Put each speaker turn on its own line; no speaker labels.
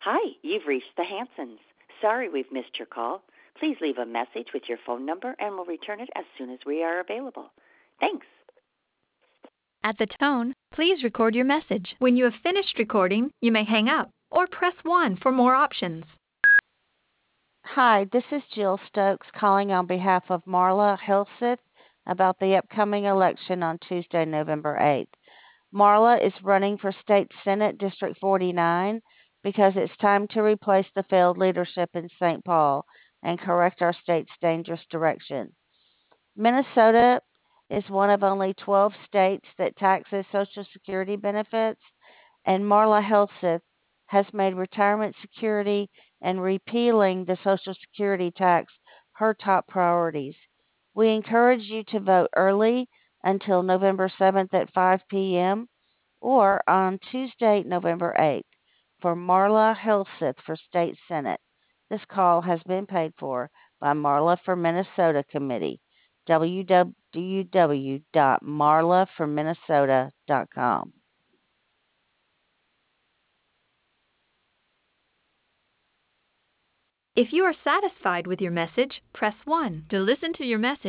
Hi, you've reached the Hansons. Sorry we've missed your call. Please leave a message with your phone number and we'll return it as soon as we are available. Thanks.
At the tone, please record your message. When you have finished recording, you may hang up or press 1 for more options.
Hi, this is Jill Stokes calling on behalf of Marla Helseth about the upcoming election on Tuesday, November 8th. Marla is running for State Senate District 49 because it's time to replace the failed leadership in St. Paul and correct our state's dangerous direction. Minnesota is one of only 12 states that taxes Social Security benefits, and Marla Helseth has made retirement security and repealing the Social Security tax her top priorities. We encourage you to vote early until November 7th at 5 p.m. or on Tuesday, November 8th for Marla Helseth for State Senate. This call has been paid for by Marla for Minnesota Committee. www.marlaforminnesota.com.
If you are satisfied with your message, press 1. To listen to your message,